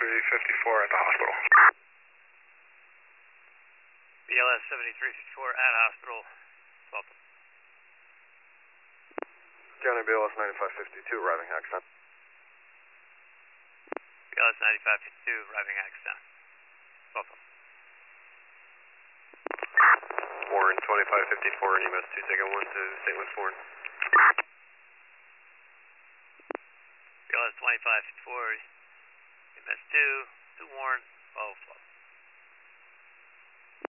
7354 at the hospital. BLS 7354 at hospital. Welcome. County BLS 9552 arriving Axon. BLS 9552 arriving Axon. Welcome. Warren 2554 and EMS 2 taking 1 to St. Louis Warren. BLS 2554, EMS 2 to Warren, 12.